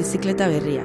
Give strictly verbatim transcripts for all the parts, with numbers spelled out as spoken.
bizikleta berria.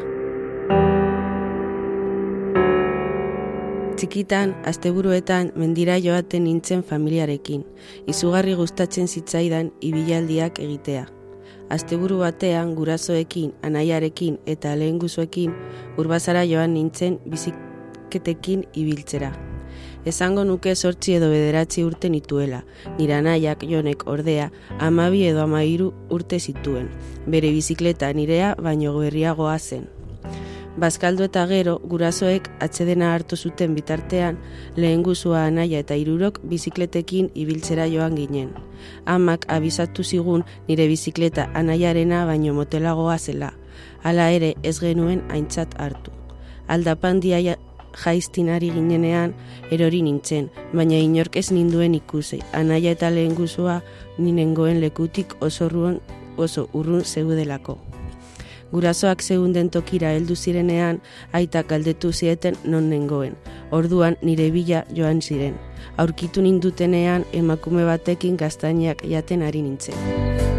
Txikitan, asteburuetan mendira joaten nintzen familiarekin, izugarri gustatzen zitzaidan ibilaldiak egitea. Asteburu batean gurasoekin, anaiarekin eta lehengusuekin urbazara joan nintzen biziketekin ibiltzera. Esango nuke zortzi edo bederatzi urte nituela, nire anaiak Jonek ordea hamabi edo hamahiru urte zituen, bere bizikleta nirea baino berriagoa zen. Bazkaldu eta gero, gurasoek atsedena hartu zuten bitartean, lehengusua anaia eta hirurok bizikletekin ibiltzera joan ginen. Amak abisatu zigun nire bizikleta anaiarena baino motelagoa zela, hala ere ez genuen aintzat hartu. Aldapandia jaiztinari ginenean erori nintzen, baina inork ez ninduen ikusi, anaia eta lehengusua ninengoen lekutik oso urrun, oso urrun zeudelako. Gurasoak zeunden tokira heldu zirenean, aitak galdetu zieten non nengoen. Orduan nire bila joan ziren. Aurkitu nindutenean emakume batekin gaztainak jaten ari nintzen.